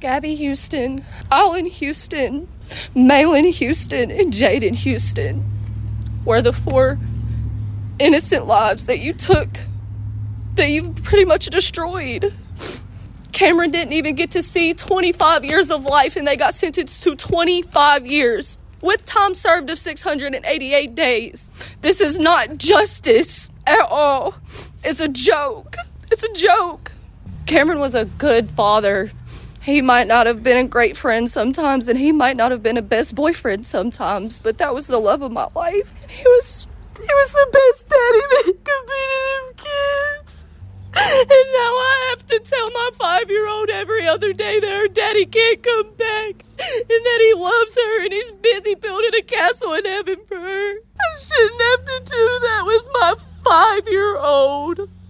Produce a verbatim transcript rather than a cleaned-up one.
Gabby Houston, Alan Houston, Malin Houston, and Jaden Houston were the four innocent lives that you took, that you've pretty much destroyed. Cameron didn't even get to see twenty-five years of life, and they got sentenced to twenty-five years with time served of six hundred eighty-eight days. This is not justice at all. It's a joke. It's a joke. Cameron was a good father. He might not have been a great friend sometimes, and he might not have been a best boyfriend sometimes, but that was the love of my life. And he was, he was the best daddy that could be to them kids. And now I have to tell my five-year-old every other day that her daddy can't come back, and that he loves her, and he's busy building a castle in heaven for her. I shouldn't have to do that with my five-year-old.